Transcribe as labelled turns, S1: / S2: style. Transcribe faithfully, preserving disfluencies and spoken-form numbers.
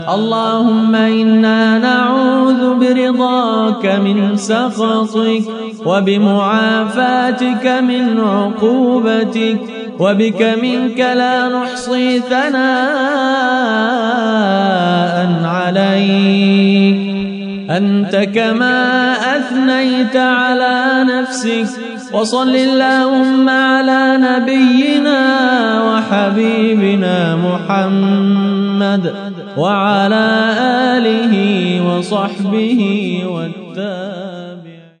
S1: اللهم إنا نعوذ برضاك من سخطك وبمعافاتك من عقوبتك وبك منك لا نحصي ثناء عليك أنت كما أثنيت على نفسك. وصل اللهم على نبينا وحبيبنا محمد وعلى آله وصحبه والتابعين.